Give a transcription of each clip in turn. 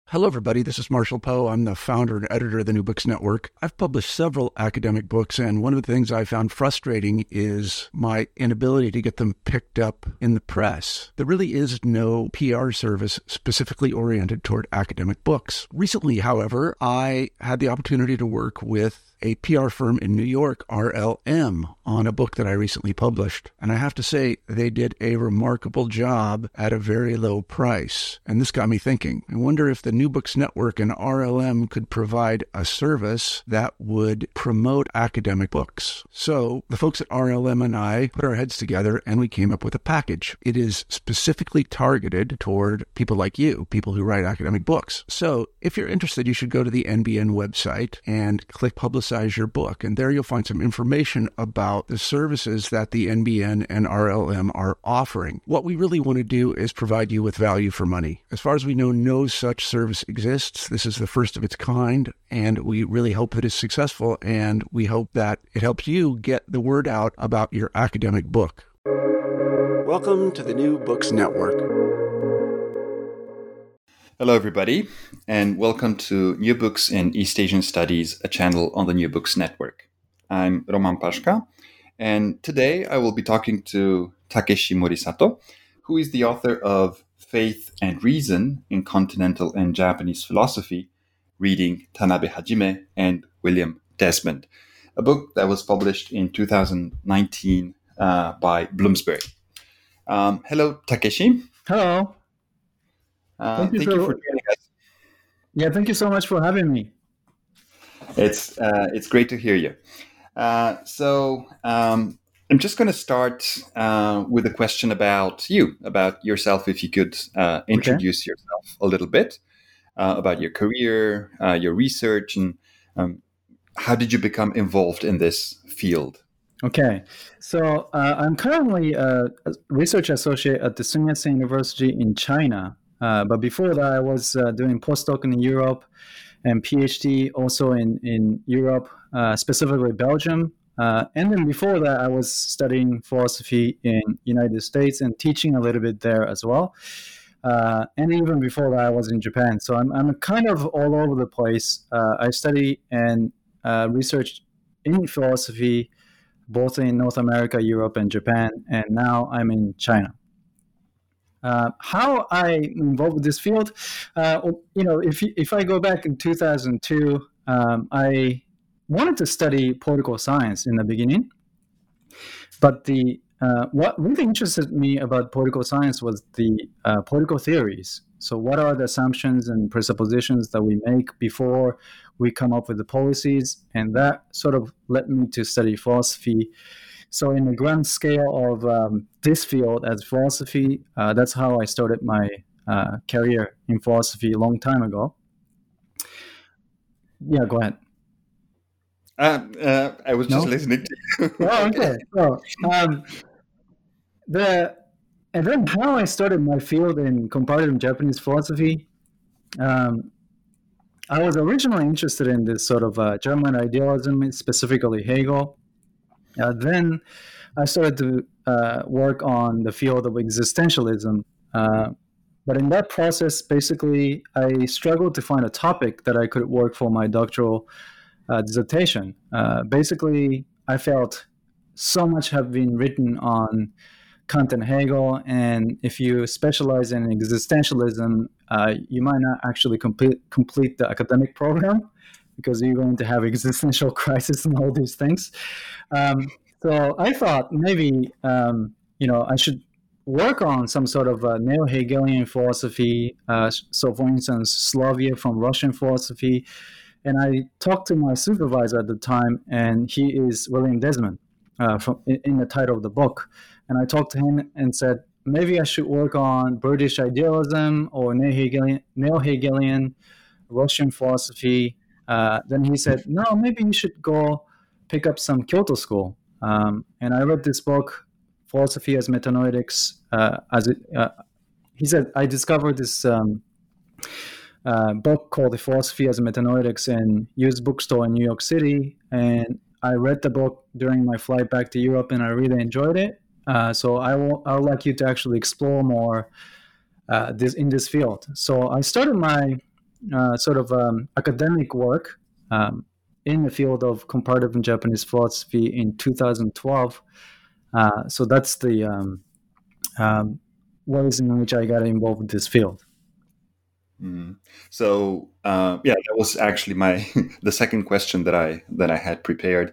Hello, everybody. This is Marshall Poe. I'm the founder and editor of the New Books Network. I've published several academic books, and one of the things I found frustrating is my inability to get them picked up in the press. There really is no PR service specifically oriented toward academic books. Recently, however, I had the opportunity to work with a PR firm in New York, RLM, on a book that I recently published. And I have to say, they did a remarkable job at a very low price. And this got me thinking. I wonder if the New Books Network and RLM could provide a service that would promote academic books. So the folks at RLM and I put our heads together and we came up with a package. It is specifically targeted toward people like you, people who write academic books. So if you're interested, you should go to the NBN website and click Publicize Your Book. And there you'll find some information about the services that the NBN and RLM are offering. What we really want to do is provide you with value for money. As far as we know, no such service exists. This is the first of its kind, and we really hope that it's successful, and we hope that it helps you get the word out about your academic book. Welcome to the New Books Network. Hello, everybody, and welcome to New Books in East Asian Studies, a channel on the New Books Network. I'm Roman Pashka, and today I will be talking to Takeshi Morisato, who is the author of Faith and Reason in Continental and Japanese Philosophy, reading Tanabe Hajime and William Desmond, a book that was published in 2019 by Bloomsbury. Hello, Takeshi. Hello. Thank you for joining us. Yeah, thank you so much for having me. It's great to hear you. So I'm just going to start with a question about you, about yourself. If you could introduce yourself a little bit about your career, your research, and how did you become involved in this field? Okay, so I'm currently a research associate at the Sun Yat-sen University in China. But before that, I was doing postdoc in Europe and PhD also in Europe, specifically Belgium. And then before that, I was studying philosophy in United States and teaching a little bit there as well. And even before that, I was in Japan. So I'm kind of all over the place. I study and research in philosophy, both in North America, Europe, and Japan. And now I'm in China. How I involved with this field, if I go back in 2002, I wanted to study political science in the beginning, but what really interested me about political science was the political theories. So what are the assumptions and presuppositions that we make before we come up with the policies? And that sort of led me to study philosophy. So in the grand scale of this field as philosophy, that's how I started my career in philosophy a long time ago. Yeah, go ahead. I was just listening to you. Oh, okay. So, and then how I started my field in comparative Japanese philosophy, I was originally interested in this sort of German idealism, specifically Hegel. Then I started to work on the field of existentialism. But in that process, basically, I struggled to find a topic that I could work for my doctoral dissertation. Basically, I felt so much have been written on Kant and Hegel, and if you specialize in existentialism, you might not actually complete the academic program, because you're going to have existential crisis and all these things. So I thought maybe, I should work on some sort of neo-Hegelian philosophy. So for instance, Soloviev from Russian philosophy. And I talked to my supervisor at the time, and he is William Desmond in the title of the book. And I talked to him and said, maybe I should work on British idealism or neo-Hegelian Russian philosophy. Then he said, no, maybe you should go pick up some Kyoto school. And I read this book, Philosophy as Metanoetics. He said, I discovered this book called The Philosophy as Metanoetics in used bookstore in New York City. And I read the book during my flight back to Europe, and I really enjoyed it. So I would like you to actually explore more in this field. So I started my academic work in the field of comparative and Japanese philosophy in 2012. So that's the ways in which I got involved with this field. So that was actually the second question that I had prepared.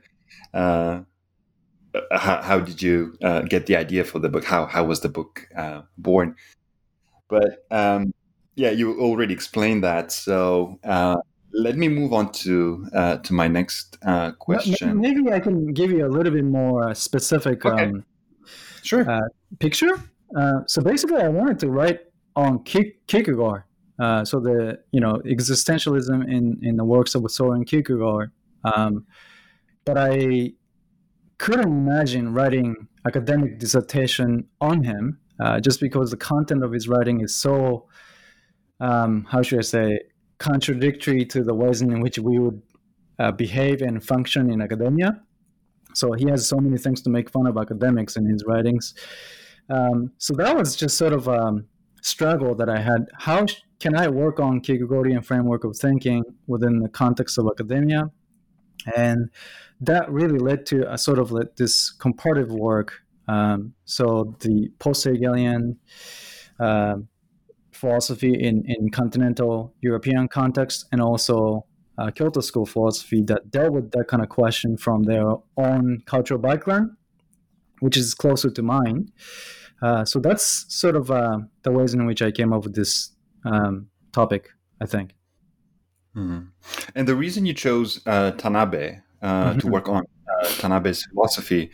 How did you get the idea for the book? How was the book born? But you already explained that. So let me move on to my next question. Maybe I can give you a little bit more specific picture. So basically, I wanted to write on Kierkegaard. So the existentialism in the works of Soren Kierkegaard. But I couldn't imagine writing academic dissertation on him, just because the content of his writing is so, contradictory to the ways in which we would behave and function in academia. So he has so many things to make fun of academics in his writings. So that was just sort of a struggle that I had. How can I work on Kierkegaardian framework of thinking within the context of academia? And that really led to a sort of this comparative work. So the post-Hegelian philosophy in continental European context, and also Kyoto School philosophy that dealt with that kind of question from their own cultural background, which is closer to mine. So that's sort of the ways in which I came up with this topic, I think. Mm-hmm. And the reason you chose Tanabe to work on Tanabe's philosophy,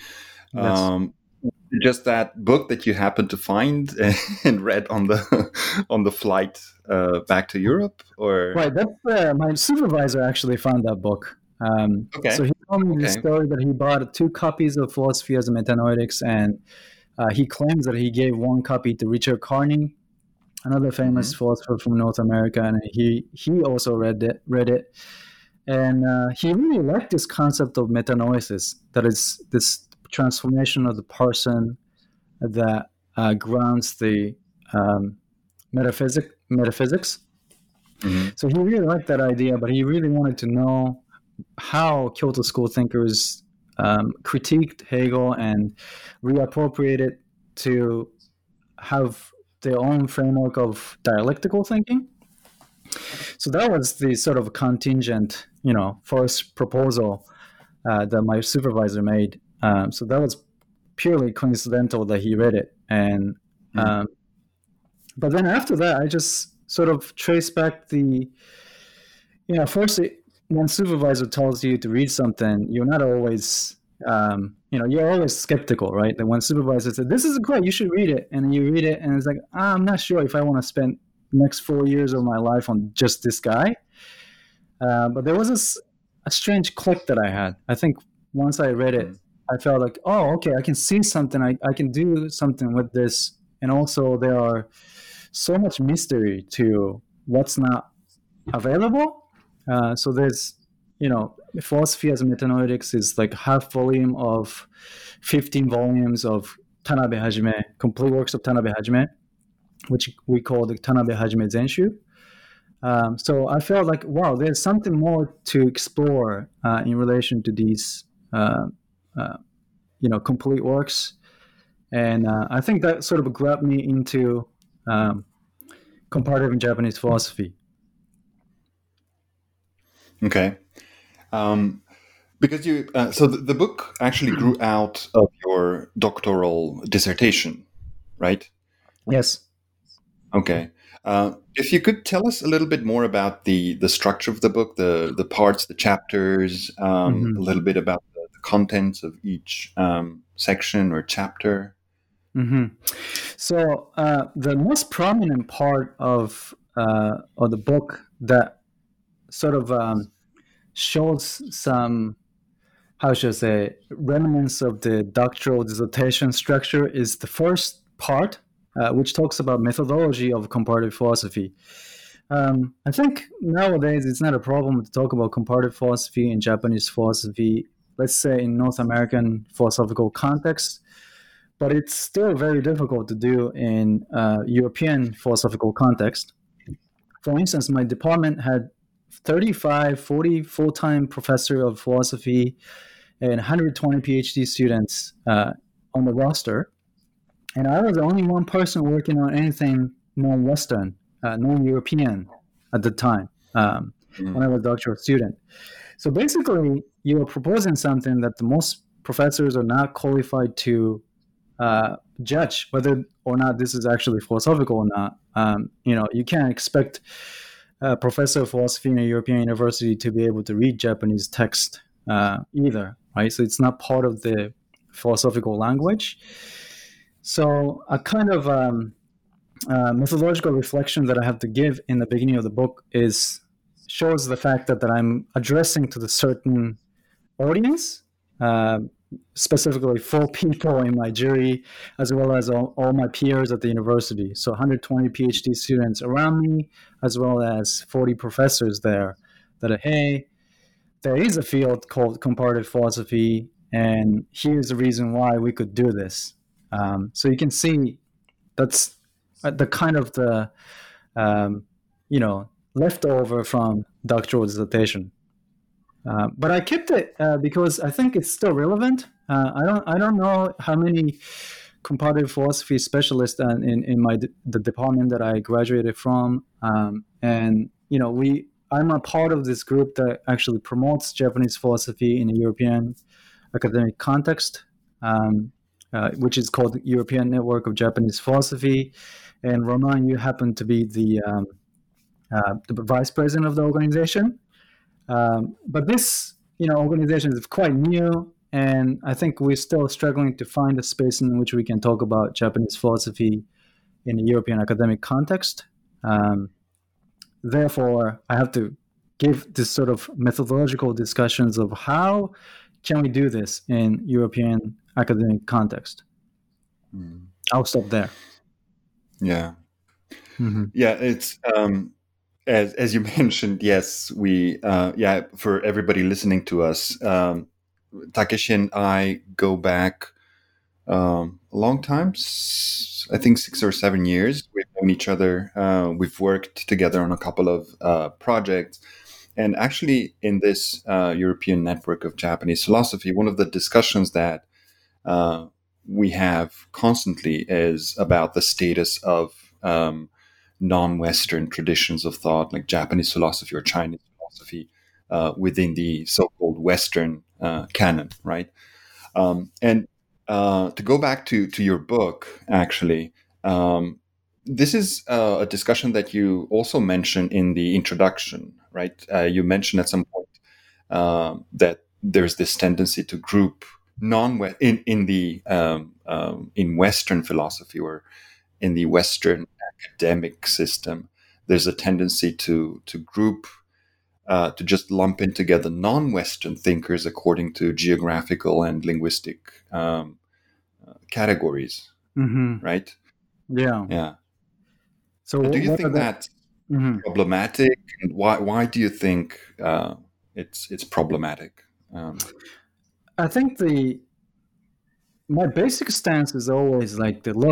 just that book that you happened to find and read on the flight back to Europe, or right? That's my supervisor actually found that book. So he told me the story that he bought 2 copies of Philosophy as a Metanoetics, and he claims that he gave 1 copy to Richard Carney, another famous philosopher from North America, and he also read it, and he really liked this concept of metanoesis, that is this transformation of the person that grounds the metaphysics. So he really liked that idea, but he really wanted to know how Kyoto School thinkers critiqued Hegel and reappropriated to have their own framework of dialectical thinking. So that was the sort of contingent, first proposal that my supervisor made. So that was purely coincidental that he read it. And but then after that, I just sort of traced back first, when supervisor tells you to read something, you're not always, you're always skeptical, right? That when supervisor said, "This is great, you should read it," and then you read it, and it's like, I'm not sure if I want to spend the next 4 years of my life on just this guy. But there was a strange click that I had. I think once I read it, I felt like, oh, okay, I can see something. I can do something with this. And also there are so much mystery to what's not available. So there's, Philosophy as a Metanoetics is like half volume of 15 volumes of Tanabe Hajime, complete works of Tanabe Hajime, which we call the Tanabe Hajime Zenshu. So I felt like, wow, there's something more to explore in relation to these, complete works. And I think that sort of grabbed me into comparative and Japanese philosophy. Okay. Because so the book actually grew out of your doctoral dissertation, right? Yes. Okay. If you could tell us a little bit more about the structure of the book, the parts, the chapters, a little bit about the contents of each section or chapter. So the most prominent part of the book that sort of shows some, how should I say, remnants of the doctoral dissertation structure is the first part, which talks about methodology of comparative philosophy. I think nowadays it's not a problem to talk about comparative philosophy and Japanese philosophy, let's say in North American philosophical context, but it's still very difficult to do in European philosophical context. For instance, my department had 35, 40 full-time professor of philosophy and 120 PhD students on the roster. And I was the only one person working on anything non-Western, non-European at the time when I was a doctoral student. So basically, you are proposing something that the most professors are not qualified to judge whether or not this is actually philosophical or not. You can't expect a professor of philosophy in a European university to be able to read Japanese text either, right? So it's not part of the philosophical language. So a kind of methodological reflection that I have to give in the beginning of the book shows the fact that I'm addressing to the certain audience, specifically 4 people in my jury, as well as all my peers at the university. So 120 PhD students around me, as well as 40 professors there that are, hey, there is a field called comparative philosophy, and here's the reason why we could do this. So you can see that's the kind of the, leftover from doctoral dissertation. But I kept it because I think it's still relevant. I don't know how many comparative philosophy specialists in the department that I graduated from, and I'm a part of this group that actually promotes Japanese philosophy in a European academic context, which is called European Network of Japanese Philosophy. And Roman, you happen to be the vice president of the organization. But this, organization is quite new, and I think we're still struggling to find a space in which we can talk about Japanese philosophy in a European academic context. Therefore, I have to give this sort of methodological discussions of how can we do this in European academic context. I'll stop there. Yeah. Mm-hmm. Yeah, it's as you mentioned, yes, we for everybody listening to us, Takeshi and I go back a long time, I think 6 or 7 years. We've known each other. We've worked together on a couple of projects. And actually, in this European network of Japanese philosophy, one of the discussions that we have constantly is about the status of non-Western traditions of thought, like Japanese philosophy or Chinese philosophy, within the so-called Western canon, right? And to go back to your book, actually, this is a discussion that you also mentioned in the introduction, right? You mentioned at some point that there's this tendency to group in Western philosophy or in the Western academic system. There's a tendency to group, to just lump in together non-Western thinkers according to geographical and linguistic categories, right? Yeah. So, do you think that's problematic? And why do you think it's problematic? I think my basic stance is always like the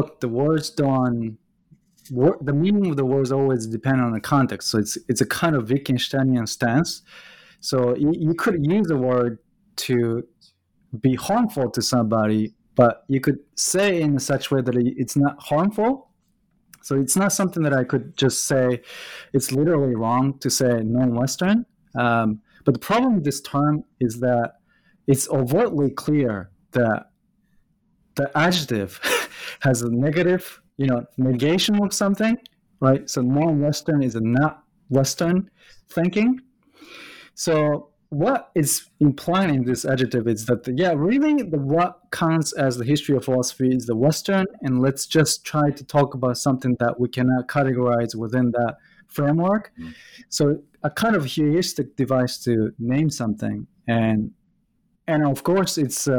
meaning of the words always depend on the context. So it's a kind of Wittgensteinian stance. So you could use the word to be harmful to somebody, but you could say in such a way that it's not harmful. So it's not something that I could just say it's literally wrong to say non-Western. But the problem with this term is that it's overtly clear that the adjective has a negative, negation of something, right? So non-Western is a not Western thinking. So what is implying in this adjective is that, really what counts as the history of philosophy is the Western, and let's just try to talk about something that we cannot categorize within that framework. So a kind of heuristic device to name something. And of course, it's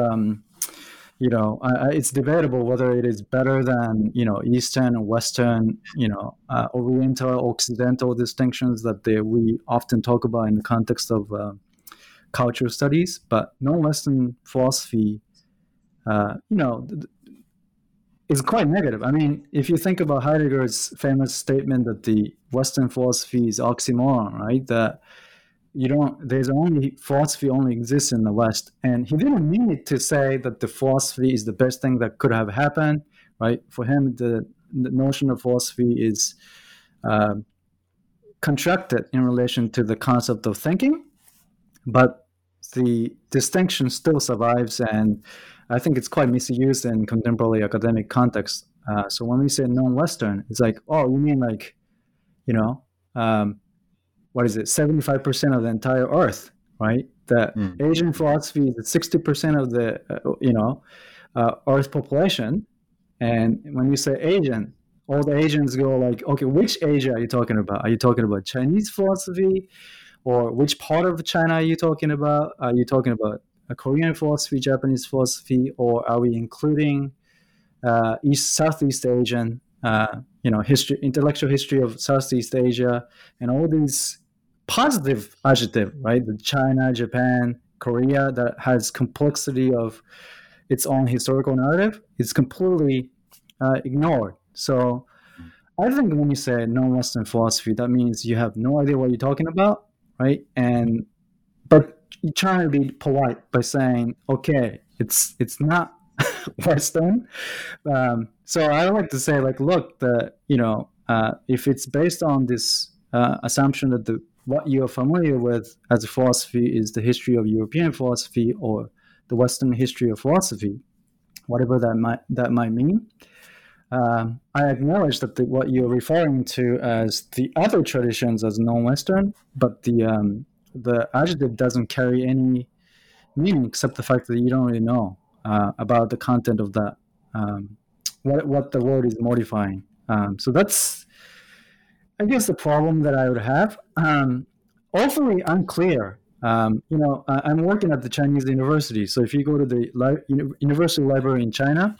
it's debatable whether it is better than Eastern or Western, Oriental, Occidental distinctions that we often talk about in the context of cultural studies. But non-Western philosophy, is quite negative. I mean, if you think about Heidegger's famous statement that the Western philosophy is oxymoron, right? That there's only philosophy only exists in the West. And he didn't mean it to say that the philosophy is the best thing that could have happened, right? For him, the notion of philosophy is constructed in relation to the concept of thinking, but the distinction still survives, and I think it's quite misused in contemporary academic context. So when we say non-Western, it's like, oh, you mean like, what is it, 75% of the entire Earth, right? The Asian philosophy is 60% of the, Earth population. And when you say Asian, all the Asians go like, okay, which Asia are you talking about? Are you talking about Chinese philosophy? Or which part of China are you talking about? Are you talking about a Korean philosophy, Japanese philosophy, or are we including Southeast Asian, history, intellectual history of Southeast Asia, and all these positive adjectives, right? The China, Japan, Korea, that has complexity of its own historical narrative, is completely ignored. So I think when you say non-Western philosophy, that means you have no idea what you're talking about, right? But you're trying to be polite by saying, okay, it's not Western. So I like to say, like, look, if it's based on this assumption that what you're familiar with as a philosophy is the history of European philosophy or the Western history of philosophy, whatever that might mean, I acknowledge that what you're referring to as the other traditions as non-Western, but the adjective doesn't carry any meaning except the fact that you don't really know about the content of that, what the word is modifying. So that's, I guess, the problem that I would have. Awfully unclear. I'm working at the Chinese university, so if you go to the university library in China,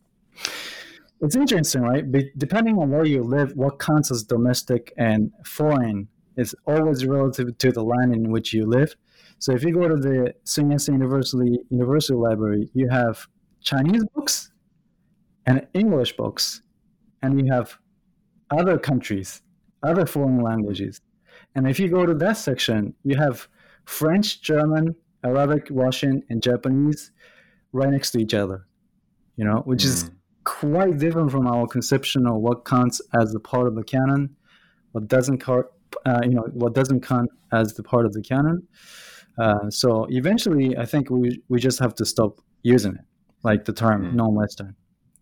it's interesting, right? Depending on where you live, what counts as domestic and foreign is always relative to the land in which you live. So if you go to the Sun Yat-sen University Library, you have Chinese books and English books, and you have other countries, other foreign languages. And if you go to that section, you have French, German, Arabic, Russian, and Japanese right next to each other, which is quite different from our conception of what counts as a part of the canon, what doesn't count as the part of the canon. So eventually, I think we just have to stop using it, like the term non-Western.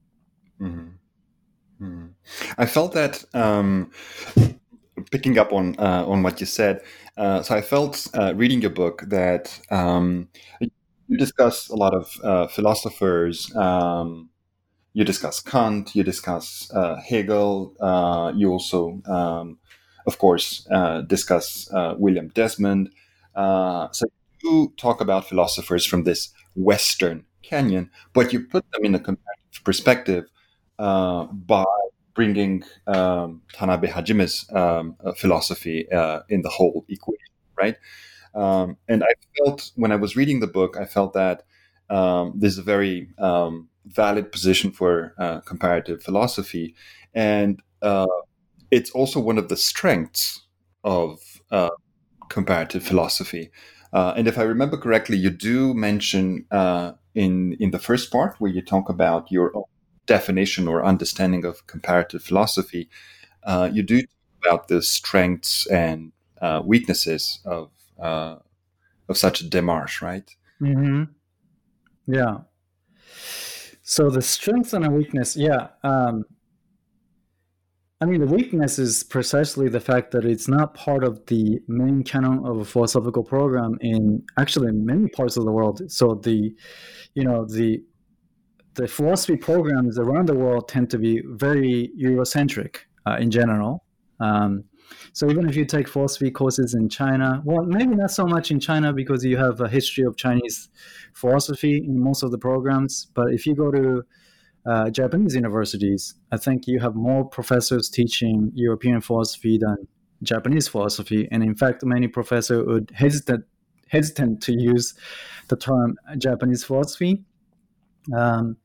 I felt that picking up on what you said. So I felt reading your book that you discuss a lot of philosophers. You discuss Kant, you discuss Hegel, you also, of course, discuss William Desmond. So you talk about philosophers from this Western canon, but you put them in a comparative perspective by bringing Tanabe Hajime's philosophy in the whole equation, right? And I felt, when I was reading the book, I felt that this is a very valid position for comparative philosophy, and it's also one of the strengths of comparative philosophy. And if I remember correctly, you do mention in the first part where you talk about your own definition or understanding of comparative philosophy, you do talk about the strengths and weaknesses of such a démarche, right? Mm-hmm. Yeah. So the strength and a weakness, the weakness is precisely the fact that it's not part of the main canon of a philosophical program in actually many parts of the world. So the philosophy programs around the world tend to be very Eurocentric in general. So even if you take philosophy courses in China, well, maybe not so much in China because you have a history of Chinese philosophy in most of the programs. But if you go to Japanese universities, I think you have more professors teaching European philosophy than Japanese philosophy. And in fact, many professors would hesitant to use the term Japanese philosophy.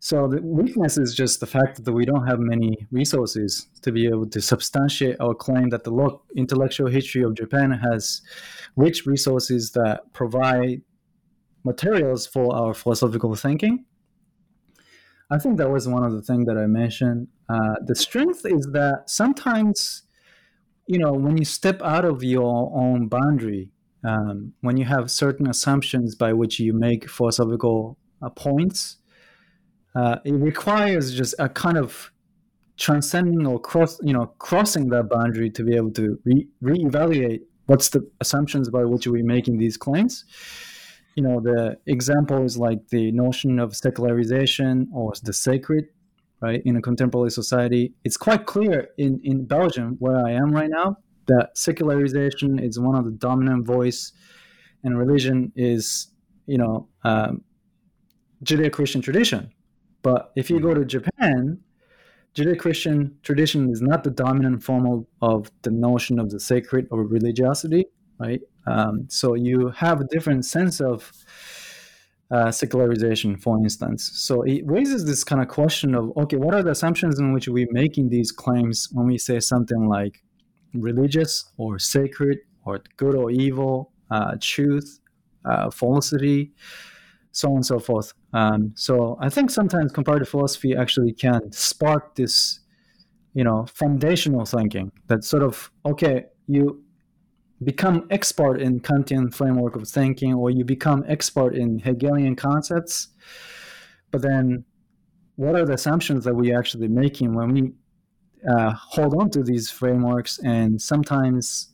So the weakness is just the fact that we don't have many resources to be able to substantiate our claim that the intellectual history of Japan has rich resources that provide materials for our philosophical thinking. I think that was one of the things that I mentioned. The strength is that sometimes, when you step out of your own boundary, when you have certain assumptions by which you make philosophical points, it requires just a kind of transcending or crossing that boundary to be able to reevaluate what's the assumptions by which we're making these claims. The example is like the notion of secularization or the sacred, right? In a contemporary society, it's quite clear in Belgium, where I am right now, that secularization is one of the dominant voice, and religion is, Judeo-Christian tradition. But if you go to Japan, Judeo-Christian tradition is not the dominant form of the notion of the sacred or religiosity, right? So you have a different sense of secularization, for instance. So it raises this kind of question of, okay, what are the assumptions in which we're making these claims when we say something like religious or sacred or good or evil, truth, falsity, so on and so forth. So I think sometimes comparative philosophy actually can spark this, foundational thinking that sort of, okay, you become expert in Kantian framework of thinking, or you become expert in Hegelian concepts. But then what are the assumptions that we're actually making when we hold on to these frameworks? And sometimes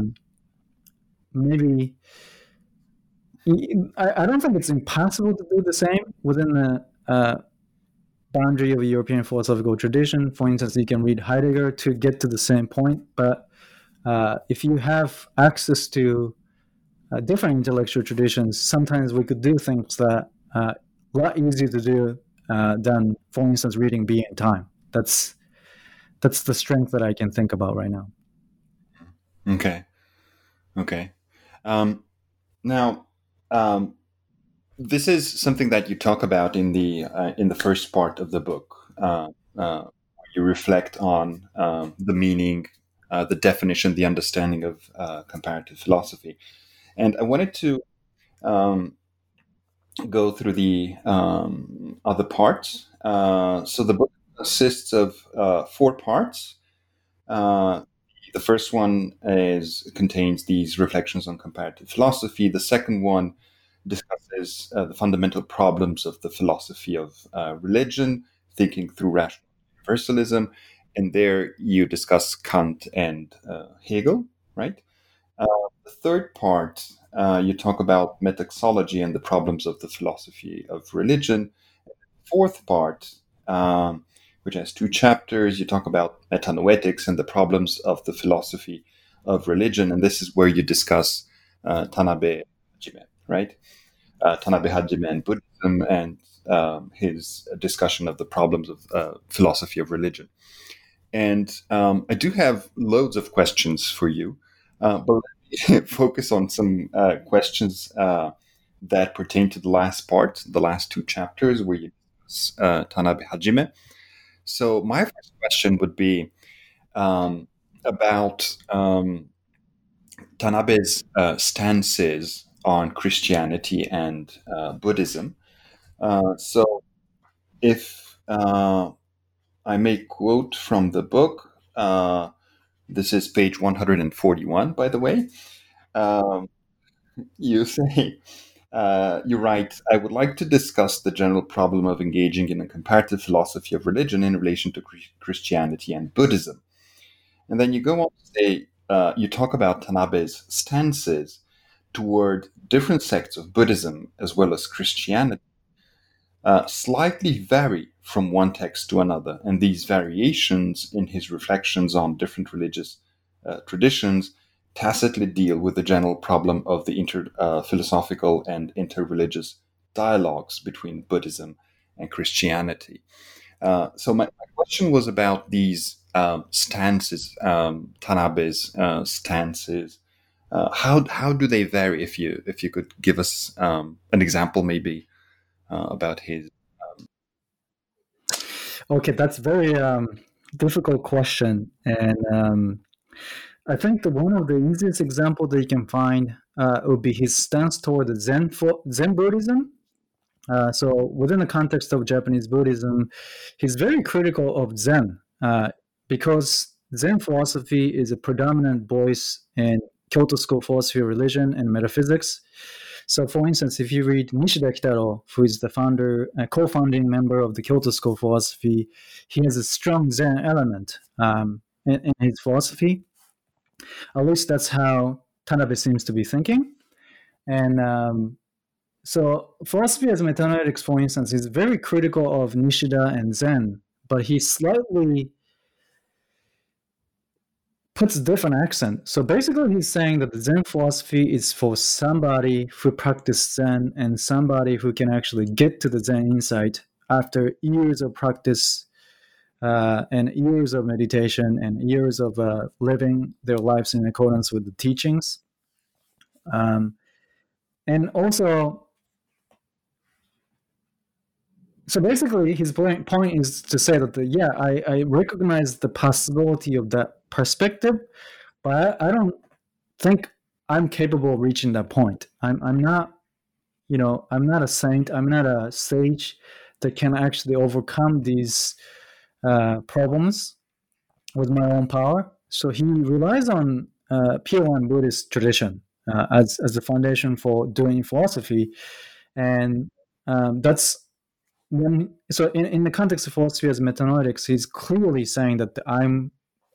maybe I don't think it's impossible to do the same within the boundary of a European philosophical tradition. For instance, you can read Heidegger to get to the same point, but if you have access to different intellectual traditions, sometimes we could do things that a lot easier to do than, for instance, reading Being and Time. That's the strength that I can think about right now. Okay. Now, this is something that you talk about in the first part of the book. You reflect on the meaning, the definition, the understanding of comparative philosophy, and I wanted to go through the other parts. So the book consists of 4 parts. The first one contains these reflections on comparative philosophy. The second one discusses the fundamental problems of the philosophy of religion, thinking through rational universalism. And there you discuss Kant and Hegel, right? The third part, you talk about metaxology and the problems of the philosophy of religion. The fourth part, which has 2 chapters, you talk about metanoetics and the problems of the philosophy of religion. And this is where you discuss Tanabe Hajime, right? Tanabe Hajime and Buddhism, and his discussion of the problems of philosophy of religion. And I do have loads of questions for you, but let me focus on some questions that pertain to the last part, the last 2 chapters, where you discuss Tanabe Hajime. So my first question would be about Tanabe's stances on Christianity and Buddhism. So if I may quote from the book, this is page 141, by the way. You say, you write, I would like to discuss the general problem of engaging in a comparative philosophy of religion in relation to Christianity and Buddhism. And then you go on to say, you talk about Tanabe's stances toward different sects of Buddhism as well as Christianity slightly vary from one text to another. And these variations in his reflections on different religious traditions tacitly deal with the general problem of the philosophical and interreligious dialogues between Buddhism and Christianity. So my question was about these stances, Tanabe's stances. How do they vary? If you could give us an example, maybe about his. Okay, that's very difficult question, and I think one of the easiest example that you can find would be his stance toward the Zen Buddhism. So within the context of Japanese Buddhism, he's very critical of Zen because Zen philosophy is a predominant voice in Kyoto school philosophy, religion, and metaphysics. So, for instance, if you read Nishida Kitaro, who is the co-founding member of the Kyoto school philosophy, he has a strong Zen element in his philosophy. At least that's how Tanabe seems to be thinking. And so philosophy as metanoetics, for instance, is very critical of Nishida and Zen, but he slightly puts a different accent. So basically he's saying that the Zen philosophy is for somebody who practices Zen and somebody who can actually get to the Zen insight after years of practice and years of meditation and years of living their lives in accordance with the teachings. And also, so basically his point is to say that, I recognize the possibility of that perspective, but I don't think I'm capable of reaching that point. I'm not, I'm not a saint. I'm not a sage that can actually overcome these problems with my own power. So he relies on Pure Land Buddhist tradition as the foundation for doing philosophy, and that's when. So in the context of philosophy as metanoetics, he's clearly saying that I'm,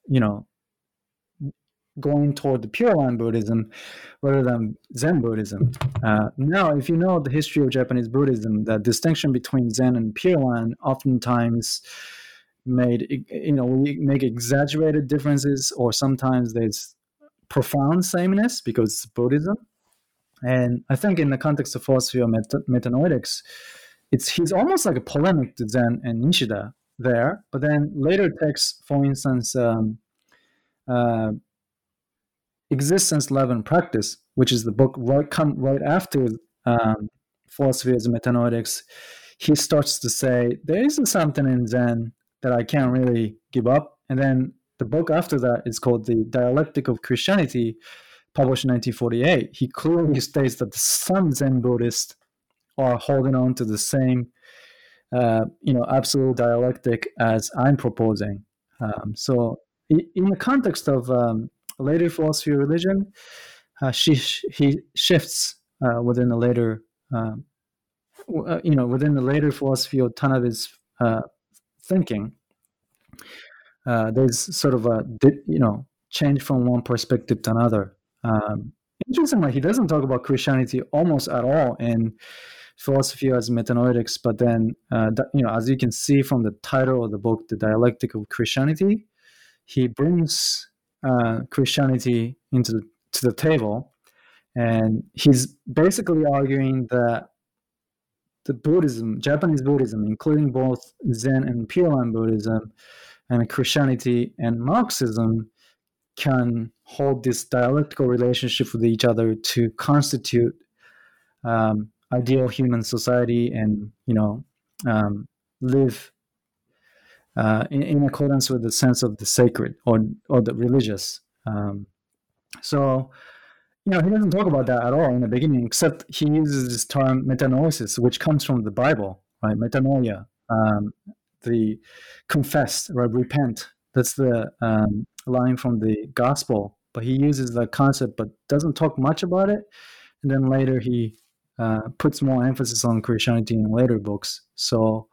going toward the Pure Land Buddhism rather than Zen Buddhism. Now, if you know the history of Japanese Buddhism, the distinction between Zen and Pure Land oftentimes we make exaggerated differences, or sometimes there's profound sameness because it's Buddhism. And I think in the context of philosophy or metanoetics, he's almost like a polemic to Zen and Nishida there. But then later texts, for instance, Existence, Love, and Practice, which is the book right after Philosophy as Metanoetics, he starts to say, there is something in Zen that I can't really give up. And then the book after that is called The Dialectic of Christianity, published in 1948. He clearly states that some Zen Buddhists are holding on to the same, absolute dialectic as I'm proposing. So in the context of later philosophy of religion, he shifts within the later, within the later philosophy of Tanabe's thinking. There's sort of a change from one perspective to another. Interestingly, he doesn't talk about Christianity almost at all in Philosophy as Metanoetics, but then as you can see from the title of the book, The Dialectic of Christianity, he brings Christianity to the table, and he's basically arguing that the Japanese Buddhism, including both Zen and Pure Land Buddhism, and Christianity and Marxism, can hold this dialectical relationship with each other to constitute ideal human society, and live in accordance with the sense of the sacred or the religious. So he doesn't talk about that at all in the beginning, except he uses this term metanosis, which comes from the Bible, right? Metanoia, the confess, right? Repent. That's the line from the gospel. But he uses that concept, but doesn't talk much about it. And then later he puts more emphasis on Christianity in later books. So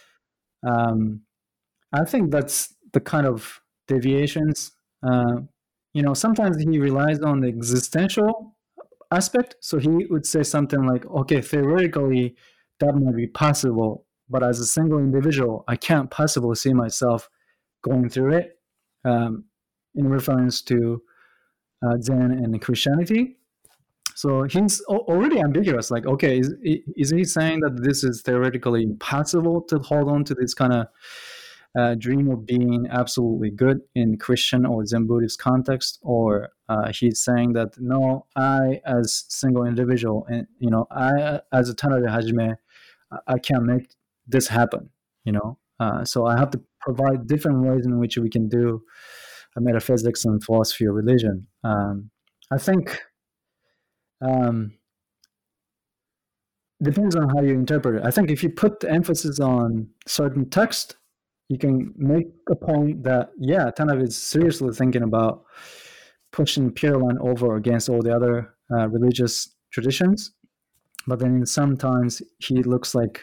I think that's the kind of deviations. Sometimes he relies on the existential aspect. So he would say something like, okay, theoretically, that might be possible, but as a single individual, I can't possibly see myself going through it, in reference to Zen and Christianity. So he's already ambiguous. Like, okay, is he saying that this is theoretically impossible to hold on to this kind of dream of being absolutely good in Christian or Zen Buddhist context, or he's saying that no, I as single individual, and I as a Tanabe Hajime, I can't make this happen. So I have to provide different ways in which we can do metaphysics and philosophy of religion. I think depends on how you interpret it. I think if you put the emphasis on certain text, you can make a point that, yeah, Tanabe is seriously thinking about pushing Pure Land over against all the other religious traditions. But then sometimes he looks like,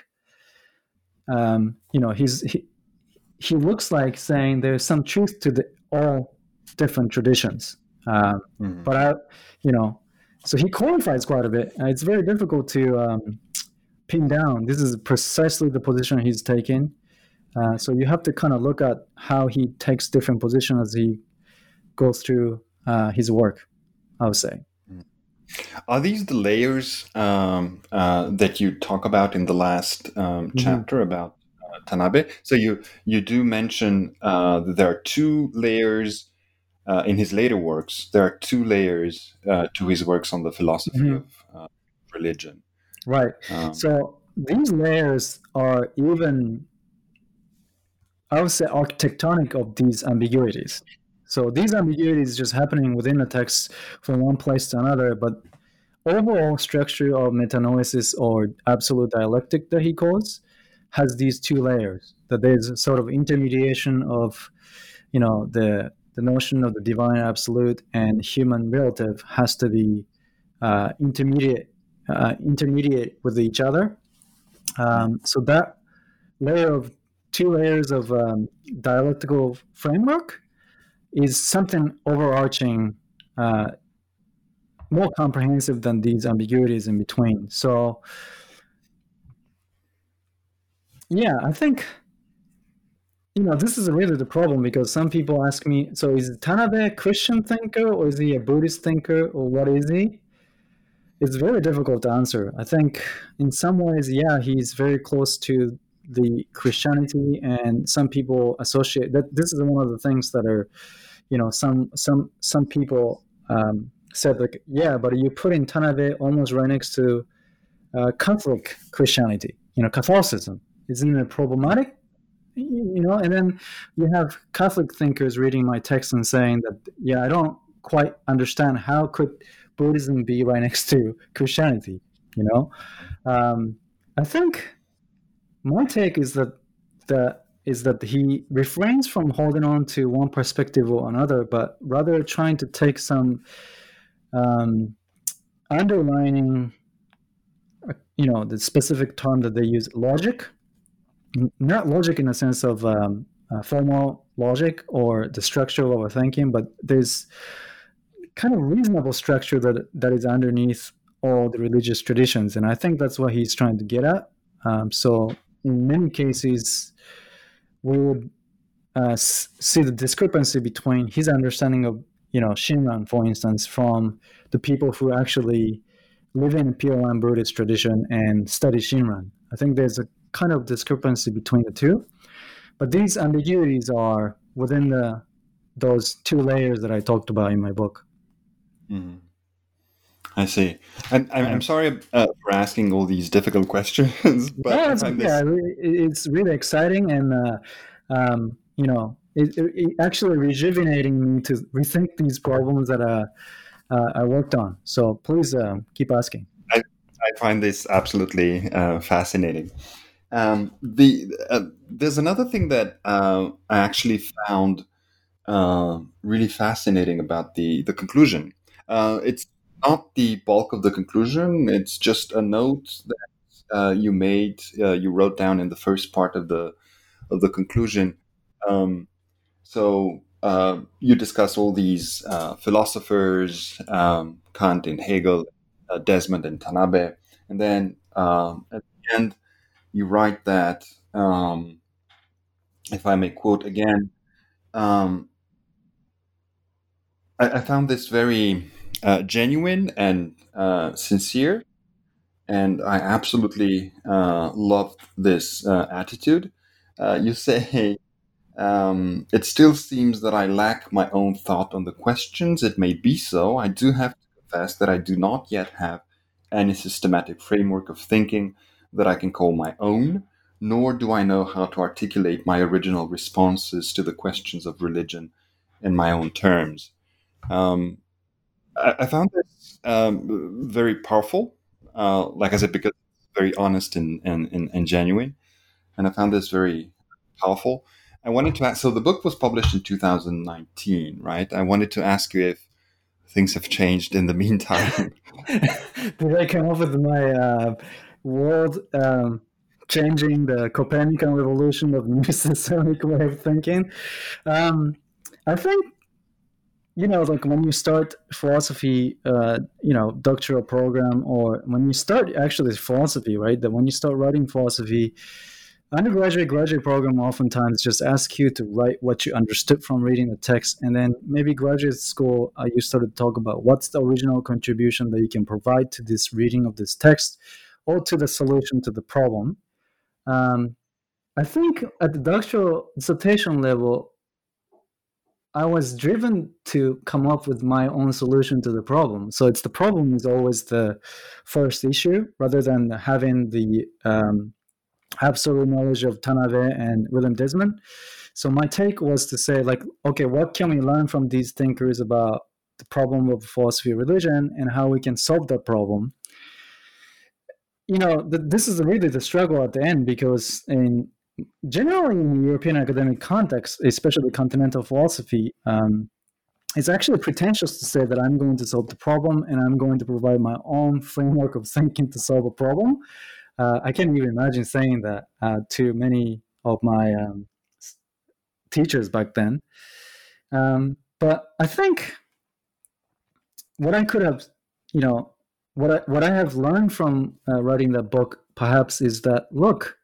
he looks like saying there's some truth to all different traditions. But so he qualifies quite a bit. It's very difficult to pin down. This is precisely the position he's taking. So you have to kind of look at how he takes different positions as he goes through his work, I would say. Are these the layers that you talk about in the last chapter about Tanabe? So you do mention that there are two layers in his later works. There are two layers to his works on the philosophy of religion. Right. So these layers are even, I would say, architectonic of these ambiguities. So these ambiguities just happening within the text from one place to another, but overall structure of metanoesis or absolute dialectic that he calls has these two layers. That there's a sort of intermediation of, the notion of the divine absolute and human relative has to be intermediate with each other. So that two layers of dialectical framework is something overarching, more comprehensive than these ambiguities in between. So, yeah, I think, this is really the problem, because some people ask me, so is Tanabe a Christian thinker, or is he a Buddhist thinker, or what is he? It's very difficult to answer. I think in some ways, yeah, he's very close to the Christianity, and some people associate that. This is one of the things that are, some people said, like, yeah, but you put in Tanabe almost right next to Catholic Christianity, Catholicism. Isn't it problematic? And then you have Catholic thinkers reading my text and saying that, yeah, I don't quite understand how could Buddhism be right next to Christianity. I think my take is that he refrains from holding on to one perspective or another, but rather trying to take some underlining, the specific term that they use, logic. Not logic in the sense of formal logic or the structure of our thinking, but there's kind of reasonable structure that is underneath all the religious traditions, and I think that's what he's trying to get at. So in many cases, we would see the discrepancy between his understanding of, Shinran, for instance, from the people who actually live in a Pure Land Buddhist tradition and study Shinran. I think there's a kind of discrepancy between the two, but these ambiguities are within those two layers that I talked about in my book. Mm-hmm. I see. And I'm sorry for asking all these difficult questions, but it's really exciting, and it actually rejuvenating me to rethink these problems that I worked on. So please keep asking. I find this absolutely fascinating. There's another thing that I actually found really fascinating about the conclusion. It's not the bulk of the conclusion. It's just a note that you wrote down in the first part of the conclusion. So you discuss all these philosophers, Kant and Hegel, Desmond and Tanabe, and then at the end you write that, if I may quote again, I found this very genuine and sincere, and I absolutely loved this attitude. You say, it still seems that I lack my own thought on the questions. It may be so. I do have to confess that I do not yet have any systematic framework of thinking that I can call my own. nor do I know how to articulate my original responses to the questions of religion in my own terms. Um, I found this very powerful, like I said, because it's very honest and genuine. And I found this very powerful. I wanted to ask, so the book was published in 2019, right? I wanted to ask you if things have changed in the meantime. Did I come up with my world changing the Copernican revolution of new systemic way of thinking? I think, like when you start philosophy, doctoral program, or when you start actually philosophy, right? That when you start writing philosophy, undergraduate, graduate program oftentimes just ask you to write what you understood from reading the text, and then maybe graduate school, you start to talk about what's the original contribution that you can provide to this reading of this text, or to the solution to the problem. I think at the doctoral dissertation level, I was driven to come up with my own solution to the problem. So it's the problem is always the first issue, rather than having the absolute knowledge of Tanabe and William Desmond. So my take was to say, like, okay, what can we learn from these thinkers about the problem of philosophy of religion and how we can solve that problem? This is really the struggle at the end, because generally in the European academic context, especially continental philosophy, it's actually pretentious to say that I'm going to solve the problem and I'm going to provide my own framework of thinking to solve a problem. I can't even imagine saying that to many of my teachers back then. But I think what I could have, what I have learned from writing that book, perhaps, is that, look,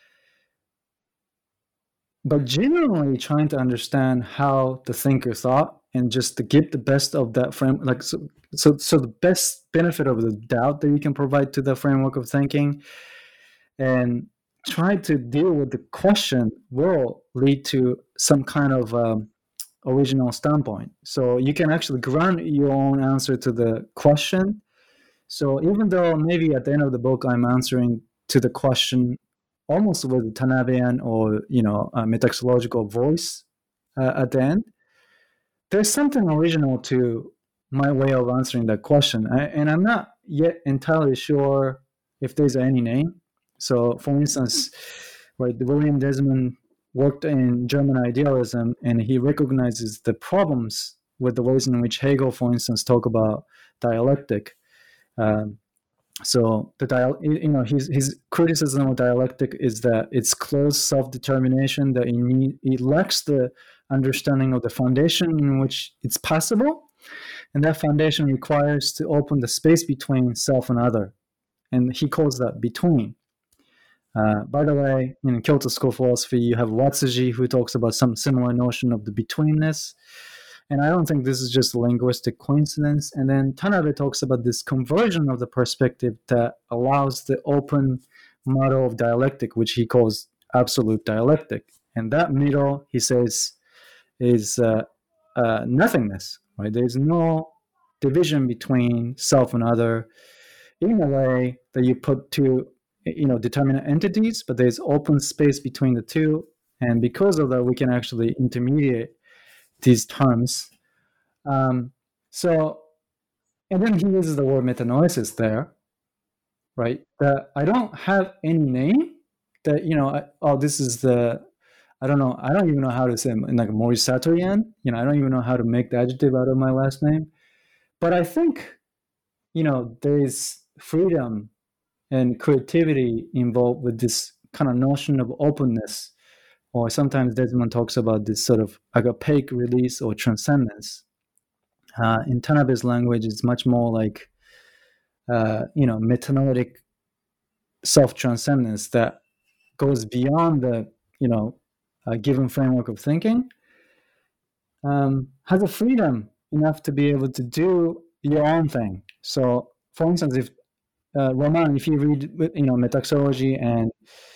but generally trying to understand how the thinker thought and just to get the best of that frame, like so the best benefit of the doubt that you can provide to the framework of thinking, and try to deal with the question will lead to some kind of original standpoint. So you can actually grant your own answer to the question. So even though maybe at the end of the book I'm answering to the question almost with Tanabean or metaxological voice at the end, there's something original to my way of answering that question, and I'm not yet entirely sure if there's any name. So, for instance, right, William Desmond worked in German idealism, and he recognizes the problems with the ways in which Hegel, for instance, talk about dialectic. So his criticism of dialectic is that it's closed self-determination, that it lacks the understanding of the foundation in which it's possible, and that foundation requires to open the space between self and other, and he calls that between. By the way, in Kyoto School of Philosophy, you have Watsuji, who talks about some similar notion of the betweenness. And I don't think this is just a linguistic coincidence. And then Tanabe talks about this conversion of the perspective that allows the open model of dialectic, which he calls absolute dialectic. And that middle, he says, is nothingness, right? There's no division between self and other in a way that you put two determinate entities, but there's open space between the two, and because of that we can actually intermediate these terms. So, and then he uses the word metanoesis there, right? That I don't have any name that this is the, I don't know, I don't even know how to say, like, Maurice Sartorian, I don't even know how to make the adjective out of my last name, but I think there's freedom and creativity involved with this kind of notion of openness, or sometimes Desmond talks about this sort of agapic release or transcendence. In Tanabe's language, it's much more like, metanoetic self-transcendence that goes beyond the, given framework of thinking, has a freedom enough to be able to do your own thing. So, for instance, if Roman, if you read, metaxology and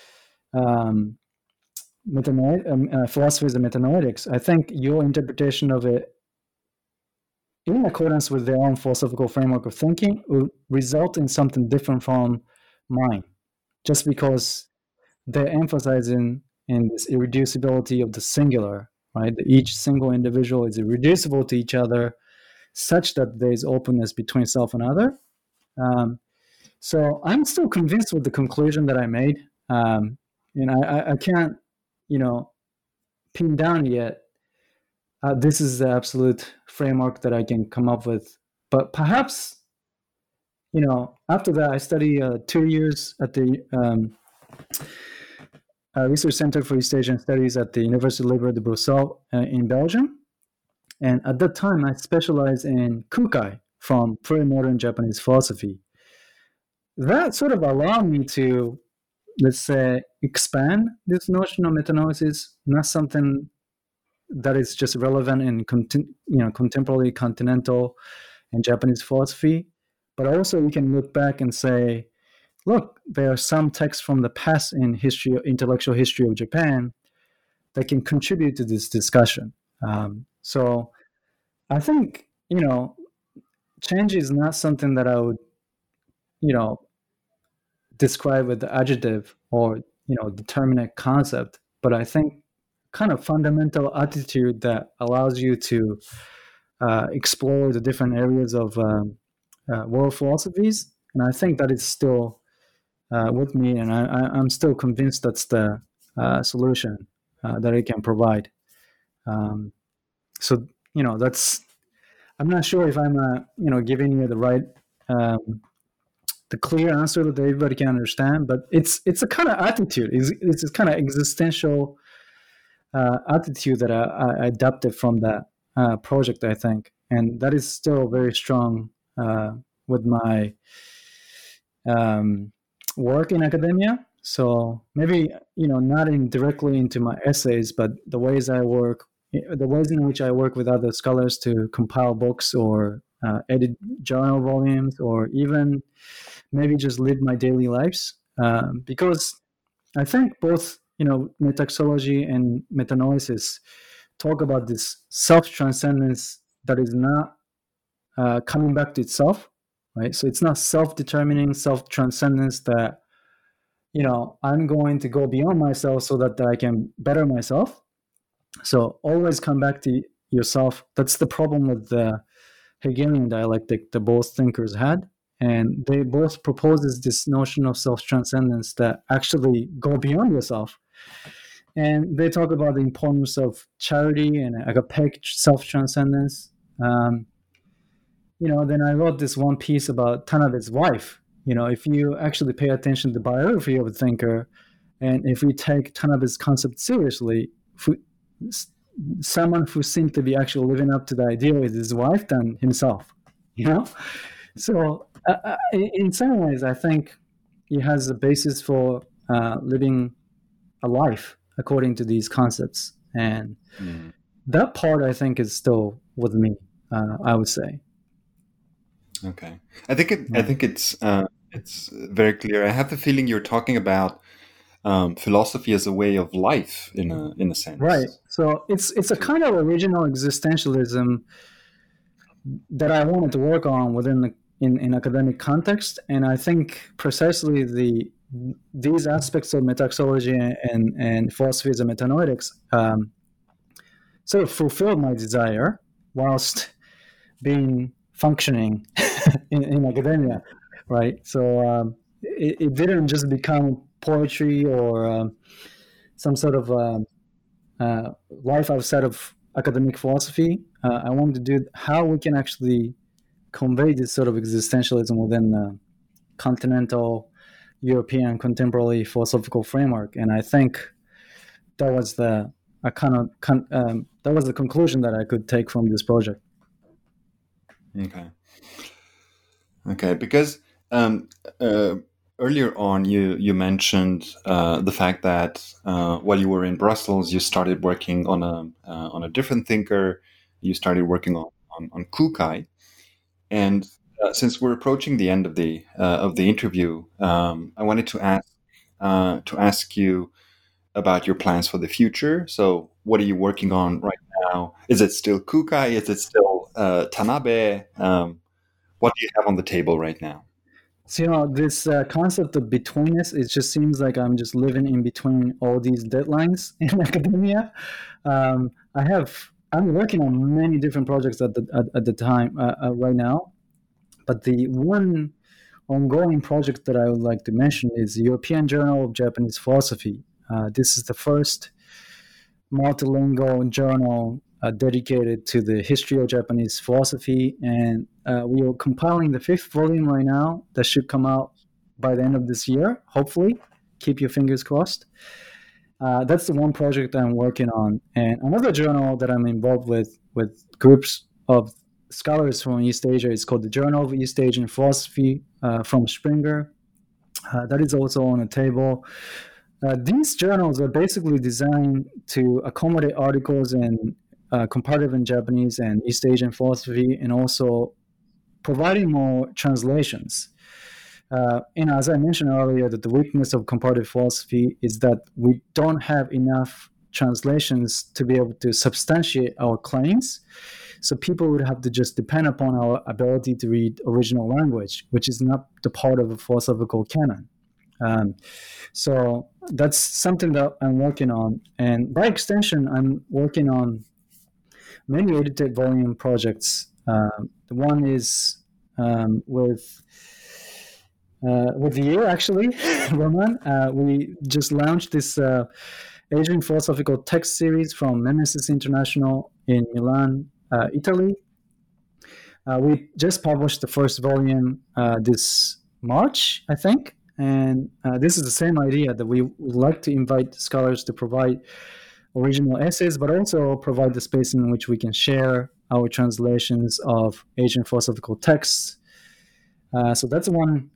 philosophies of metanoetics, I think your interpretation of it, in accordance with their own philosophical framework of thinking, will result in something different from mine, just because they're emphasizing in this irreducibility of the singular, right? Each single individual is irreducible to each other, such that there is openness between self and other. Um, so I'm still convinced with the conclusion that I made. And I can't, pin down yet. This is the absolute framework that I can come up with. But perhaps, after that, I studied 2 years at the Research Center for East Asian Studies at the University Libre de Bruxelles in Belgium. And at that time, I specialized in Kukai from pre-modern Japanese philosophy. That sort of allowed me to, let's say, expand this notion of metanosis, not something that is just relevant in contemporary continental and Japanese philosophy, but also we can look back and say, look, there are some texts from the past in intellectual history of Japan that can contribute to this discussion. So I think, change is not something that I would, describe with the adjective or, determinate concept, but I think kind of fundamental attitude that allows you to explore the different areas of world philosophies. And I think that is still with me, and I'm still convinced that's the solution that it can provide. So, that's, I'm not sure if I'm, giving you the right, the clear answer that everybody can understand, but it's a kind of attitude. It's a kind of existential attitude that I adapted from that project, I think. And that is still very strong with my work in academia. So maybe, not directly into my essays, but the ways in which I work with other scholars to compile books or edit journal volumes, or even maybe just live my daily lives. Because I think both, metaxology and metanosis talk about this self-transcendence that is not coming back to itself, right? So it's not self-determining self-transcendence that, I'm going to go beyond myself so that I can better myself. So always come back to yourself. That's the problem with the Hegelian dialectic that both thinkers had. And they both proposes this notion of self-transcendence that actually go beyond yourself. And they talk about the importance of charity and agape self-transcendence. Then I wrote this one piece about Tanabe's wife. If you actually pay attention to the biography of a thinker, and if we take Tanabe's concept seriously, someone who seemed to be actually living up to the ideal is his wife than himself, So in some ways, I think it has a basis for living a life according to these concepts. And that part, I think, is still with me, I would say. Okay. I think it's very clear. I have the feeling you're talking about philosophy as a way of life in a sense. Right. So it's a kind of original existentialism that I wanted to work on within in academic context, and I think precisely these aspects of metaxology and philosophies of metanoetics sort of fulfilled my desire whilst being functioning in academia, right? So it didn't just become poetry or some sort of life outside of academic philosophy. I wanted to do how we can actually convey this sort of existentialism within the continental European contemporary philosophical framework, and I think that was the conclusion that I could take from this project. Okay, because earlier on you mentioned the fact that while you were in Brussels, you started working on a different thinker. You started working on Kukai, and since we're approaching the end of the interview, I wanted to ask you about your plans for the future. So, what are you working on right now? Is it still Kukai? Is it still Tanabe? What do you have on the table right now? So, this concept of betweenness, it just seems like I'm just living in between all these deadlines in academia. I'm working on many different projects at the time right now, but the one ongoing project that I would like to mention is the European Journal of Japanese Philosophy. This is the first multilingual journal dedicated to the history of Japanese philosophy, and we are compiling the 5th volume right now. That should come out by the end of this year, hopefully. Keep your fingers crossed. That's the one project I'm working on. And another journal that I'm involved with groups of scholars from East Asia is called the Journal of East Asian Philosophy from Springer. That is also on the table. These journals are basically designed to accommodate articles in comparative in Japanese and East Asian philosophy, and also providing more translations. And as I mentioned earlier, that the weakness of comparative philosophy is that we don't have enough translations to be able to substantiate our claims. So people would have to just depend upon our ability to read original language, which is not the part of a philosophical canon. So that's something that I'm working on. And by extension, I'm working on many edited volume projects. The one is with you, actually, Roman. We just launched this Asian philosophical text series from Nemesis International in Milan, Italy. We just published the first volume this March, I think. And this is the same idea that we would like to invite scholars to provide original essays, but also provide the space in which we can share our translations of Asian philosophical texts. So that's one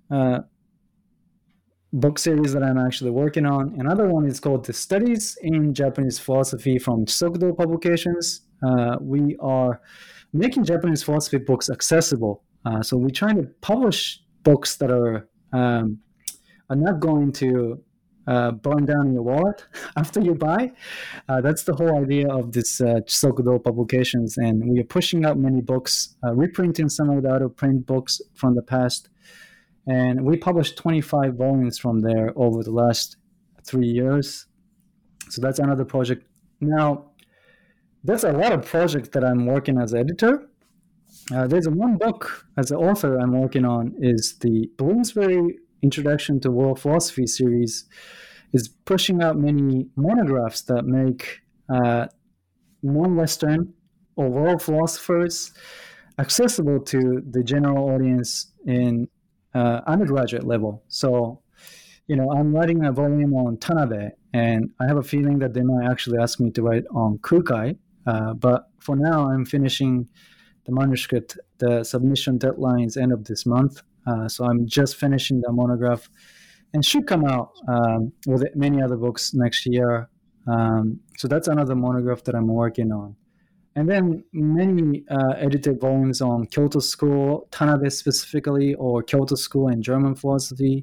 book series that I'm actually working on. Another one is called The Studies in Japanese Philosophy from Chisokdo Publications. We are making Japanese philosophy books accessible. So we're trying to publish books that are not going to burn down your wallet after you buy. That's the whole idea of this Chisokdo Publications, and we are pushing out many books, reprinting some of the out-of-print books from the past, and we published 25 volumes from there over the last 3 years. So that's another project. Now, there's a lot of projects that I'm working as editor. There's one book as an author I'm working on is the Bloomsbury Introduction to World Philosophy series, is pushing out many monographs that make non-Western or world philosophers accessible to the general audience in undergraduate level. So, I'm writing a volume on Tanabe, and I have a feeling that they might actually ask me to write on Kukai. But for now, I'm finishing the manuscript. The submission deadline is end of this month. So I'm just finishing the monograph and should come out with many other books next year. So that's another monograph that I'm working on. And then many edited volumes on Kyoto School, Tanabe specifically, or Kyoto School and German philosophy.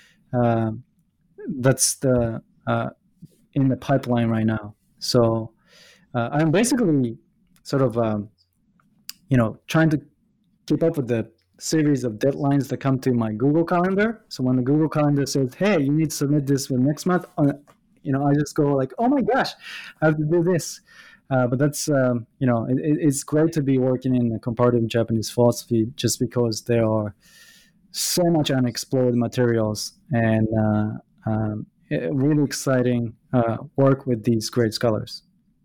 That's in the pipeline right now. So I'm basically sort of, trying to keep up with the series of deadlines that come to my Google Calendar. So when the Google Calendar says, hey, you need to submit this for next month, I just go like, oh my gosh, I have to do this. But that's, it's great to be working in the comparative Japanese philosophy just because there are so much unexplored materials and really exciting work with these great scholars.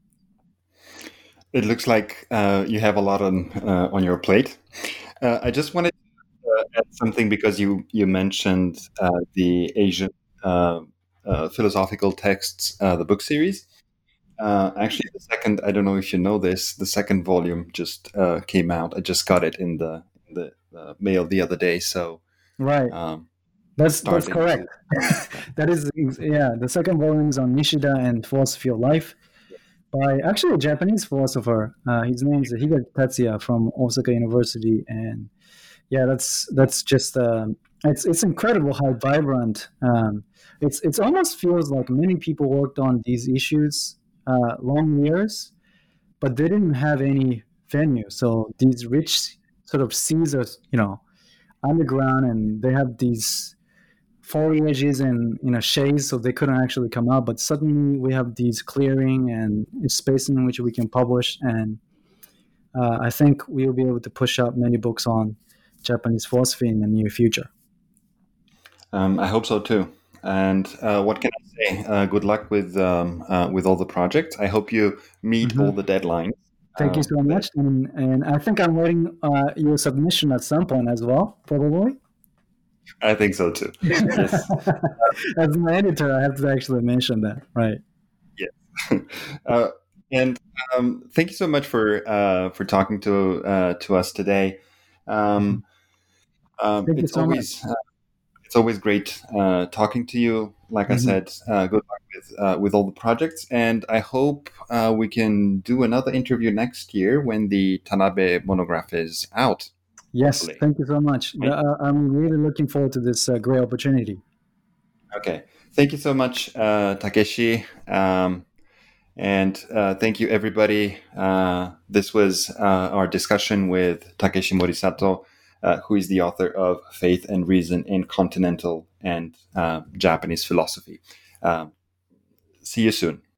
It looks like you have a lot on your plate. I just wanted to add something because you mentioned the Asian philosophical texts, the book series. Actually, the second, I don't know if you know this, the second volume just came out. I just got it in the mail the other day. So right, that's correct. That is, the second volume is on Nishida and Philosophy of Life by actually a Japanese philosopher. His name is Higashi Tatsuya from Osaka University, and that's just it's incredible how vibrant. It's almost feels like many people worked on these issues long years, but they didn't have any venue. So these rich sort of seas are underground, and they have these foliages and shades, so they couldn't actually come out. But suddenly we have these clearing and space in which we can publish, and I think we will be able to push out many books on Japanese philosophy in the near future. I hope so too. And what can I say? Good luck with all the projects. I hope you meet all the deadlines. Thank you so much, and I think I'm waiting your submission at some point as well, probably. I think so too. Yes. As an editor, I have to actually mention that, right? Yes. And thank you so much for talking to us today. It's so always it's always great talking to you. Like I said, good luck with all the projects, and I hope we can do another interview next year when the Tanabe monograph is out. Yes, hopefully. Thank you so much. I'm really looking forward to this great opportunity. Okay, thank you so much, Takeshi, and thank you everybody. This was our discussion with Takeshi Morisato, who is the author of Faith and Reason in Continental and Japanese Philosophy. See you soon.